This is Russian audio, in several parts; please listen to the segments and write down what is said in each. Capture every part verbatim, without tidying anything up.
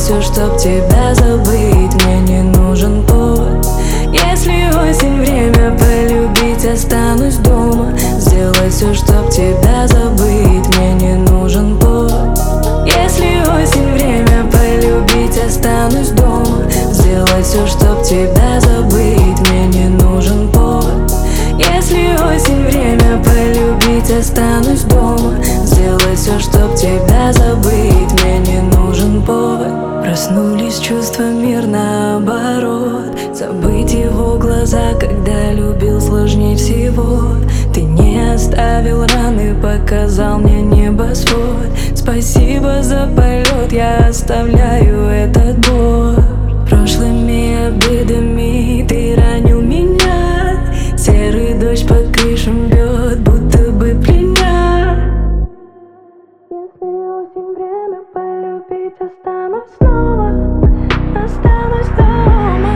все, чтоб тебя забыть. Мне не нужен повод. Если осень, время полюбить, останусь дома. Сделай все, чтоб тебя забыть. Мне не нужен повод. Если осень, время полюбить, останусь дома. Сделай все, чтоб тебя забыть. Мне не нужен повод. Если осень, время полюбить, останусь дома. Сделай все, чтоб тебя забыть. Мне не нужен повод. Проснулись чувства, мир наоборот. Забыть его глаза, когда любил, сложнее всего. Ты не оставил раны, показал мне небосвод. Спасибо за полет, я оставляю этот борт. Прошлыми обидами ты ранил меня. Серый дождь по крышам бьет, будто бы пленял. Если осень, время полюбить, останусь снова. Останусь дома.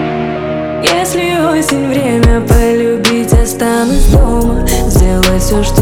Если осень, время полюбить, останусь дома. Сделай все, что